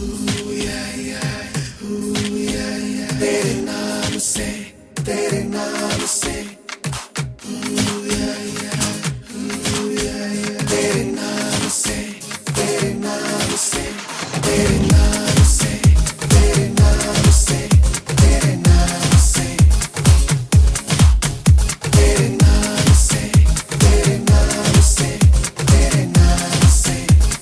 तेरे नाम से, तेरे नाम से, तेरे नाम से, तेरे नाम से, तेरे नाम से, तेरे नाम से, तेरे नाम से, तेरे नाम से, तेरे नाम से, तेरे नाम से,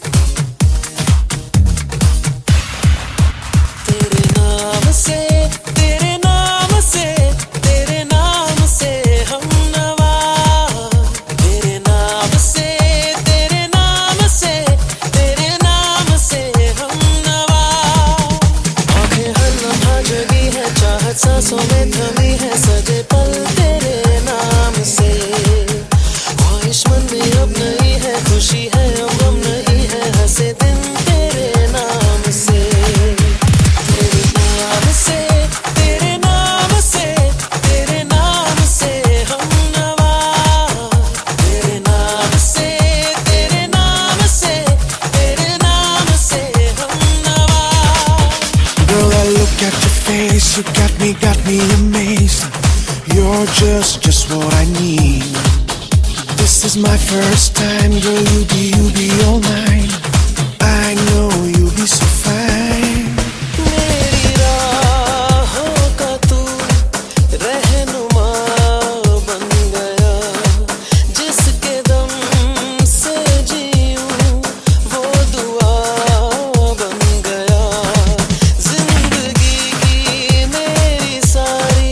तेरे नाम से, तेरे नाम से, तेरे नाम से हम नवा। तेरे नाम से, तेरे नाम से, तेरे नाम से हम नवा। आंखें हर लम्हा जगी है, चाहत सांसों में थमी है, सजे पल तेरे नाम से। ख्वाहिश मन में अब नहीं है, खुशी है अब गम नहीं है, हंसे दिन तेरे नाम से। तेरे नाम से, तेरे नाम से, तेरे नाम से हम नवा। तेरे नाम से, तेरे नाम से, तेरे नाम से हम नवा। Girl, I look at your face, you got me amazed. You're just what I need. This is my first time, girl, you be all mine. I know you'll be so fine. मेरी राहों का तू रहनुमा बन गया, जिसके दम से जीऊं वो दुआ बन गया। जिंदगी की मेरी सारी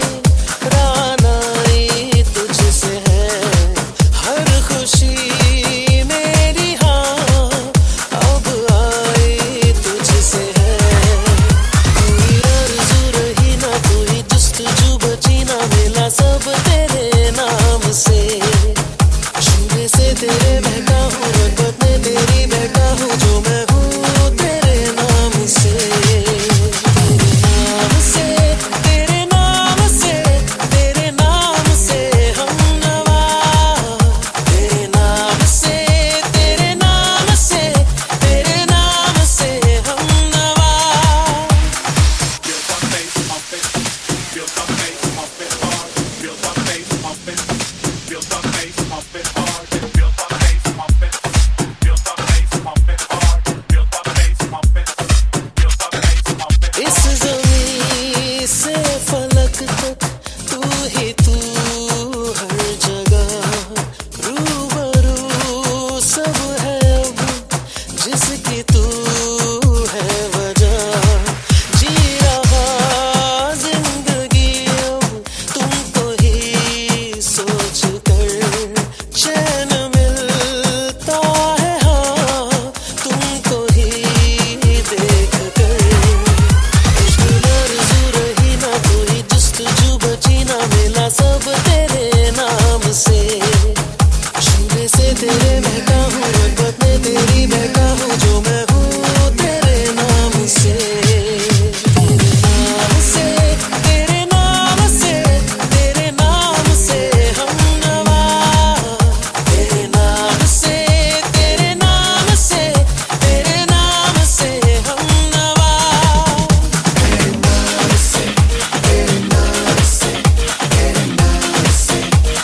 रानाई तुझसे है, हर खुशी मेरी हाँ अब आई तुझसे है। तू ही आरज़ू रही ना, तू ही जुस्तजू बची ना, मिला सब तेरे नाम से। छूने से तेरे बहका हूँ, रगबत में तेरी बहका हूँ, जो मैं हूँ तेरे नाम से। तेरे नाम से, तेरे नाम से, तेरे नाम से हम नवा। तेरे नाम से, तेरे नाम से, तेरे नाम से हम नवा। इस ज़मीं से फलक तक तू ही तू, हर जगह रूबरू सब है अब, जिसकी तू है वजह। जी रहा जिंदगी अब तुमको ही सोच कर, चैन मिलता है हाँ तुमको ही देख कर। मुश्किल आरज़ू रही ना, तू ही जुस्तजू बची ना, मिला सब तेरे नाम से। छूने से तेरे महका हूँ, रगबत में तेरी बहका हूँ, जो मैं हूँ तेरे नाम से। तेरे नाम से, तेरे नाम से, तेरे नाम से हम नवा। तेरे नाम से, तेरे नाम से, तेरे नाम से हम नवा। तेरे नाम से, तेरे नाम से, तेरे नाम से,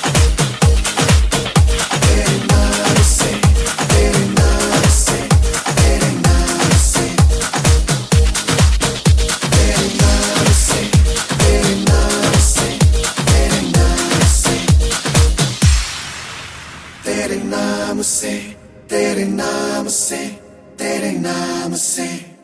तेरे नाम से, तेरे नाम से, तेरे नाम से, तेरे नाम से, तेरे नाम से, तेरे नाम से, तेरे नाम से, तेरे नाम से, तेरे नाम से।